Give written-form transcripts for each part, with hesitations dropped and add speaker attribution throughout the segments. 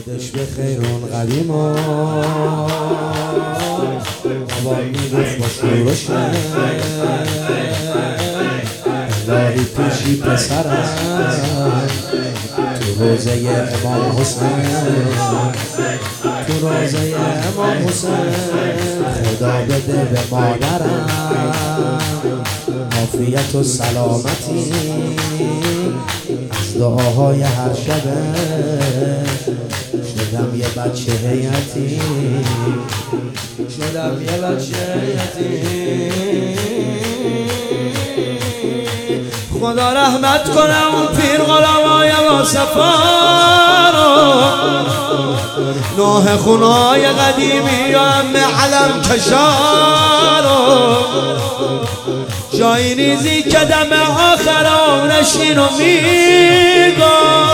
Speaker 1: عیدش به خیرون قدیم و بابا میگفت با شورش الهی پیشی پسرم تو روزه امام حسین تو روزه امام حسین خدا بده به مادرم عافیت و سلامتی از دعاهای هر شبه شدم یه بچه حیاتی شدم یه بچه حیاتی خدا رحمت کنه اون پیر غلامای با صفا رو نوح خونای قدیمی یا ام علم کشا رو جایی ریزی که دم آخر نشین و میگفت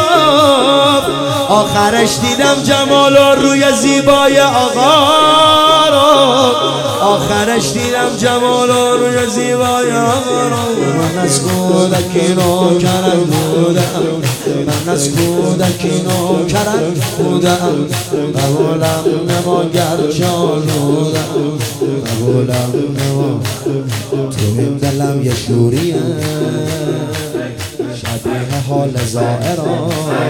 Speaker 1: آخرش دیدم جمال و روی زیبای آقا رو آخرش دیدم جمال و روی زیبای آقا رو من از کودکی نوکرت بودم من از کودکی نوکرت بودم قبولم نماگر جان بودم قبولم نما تو این دلم یه شوریه شبیه حال زائران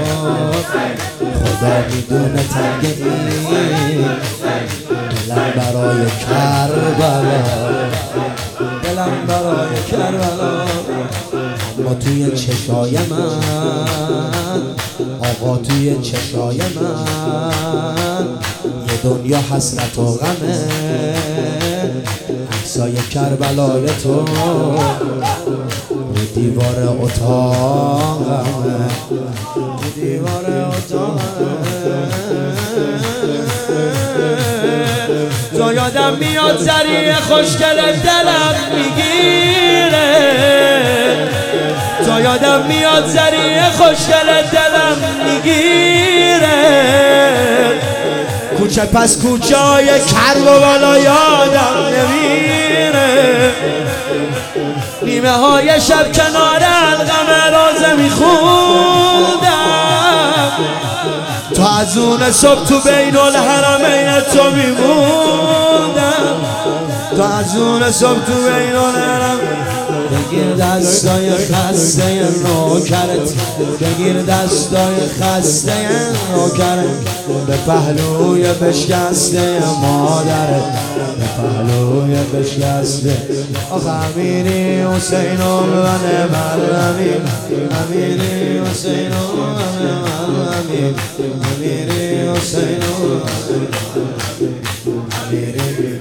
Speaker 1: خدا میدونه تنگ این دلم برای کربلا دلم برای کربلا اما توی چشای من آقا توی چشای من یه دنیا حسرت و غمه عکسای کربلای تو رو دیوار اتاقمه رو دیوار اتاقمه تو یادم میاد زریع خوشگل دلم میگیره تو یادم میاد زریع خوشگل دلم میگیره کوچه پس کوچه های کرب و بالا یادم نمیره نیمه های شب کنار القمه رازه میخوندم تا از اون صبح تو بین الحرمین تو میموندم تا از اون صبح تو بین الحرمین بگیر دستای خسته نوکرت بگیر دستای خسته نوکرت به پهلوی بشکسته مادرت به پهلوی بشکسته آخ امیری حسین و من مرمین امیری حسین و من مرمین امیری حسین و امیری